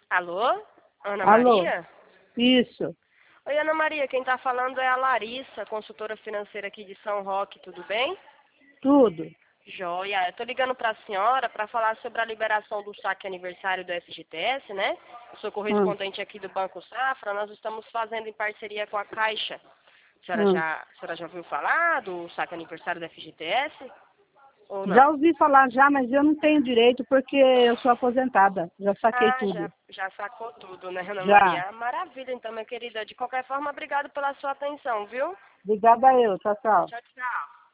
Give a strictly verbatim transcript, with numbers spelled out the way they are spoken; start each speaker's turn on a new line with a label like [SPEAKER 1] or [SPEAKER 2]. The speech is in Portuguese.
[SPEAKER 1] Alô? Ana
[SPEAKER 2] Alô?
[SPEAKER 1] Maria?
[SPEAKER 2] Isso,
[SPEAKER 1] Oi, Ana Maria, quem está falando é a Larissa, consultora financeira aqui de São Roque, tudo bem?
[SPEAKER 2] tudo.
[SPEAKER 1] Joia, eu estou ligando para a senhora para falar sobre a liberação do saque aniversário do F G T S, né? Eu sou
[SPEAKER 2] Hum,
[SPEAKER 1] correspondente aqui do Banco Safra, nós estamos fazendo em parceria com a Caixa. A senhora
[SPEAKER 2] hum.
[SPEAKER 1] já, a senhora já ouviu falar do saque aniversário do F G T S? Ou
[SPEAKER 2] Já
[SPEAKER 1] não?
[SPEAKER 2] ouvi falar já, mas eu não tenho direito porque eu sou aposentada. Já saquei
[SPEAKER 1] Ah, já,
[SPEAKER 2] tudo.
[SPEAKER 1] já sacou tudo, né, Ana
[SPEAKER 2] Já.
[SPEAKER 1] Maria? Maravilha, então, minha querida. De qualquer forma, obrigado pela sua atenção, viu?
[SPEAKER 2] Obrigada eu. Tchau, tchau.
[SPEAKER 1] Tchau, tchau.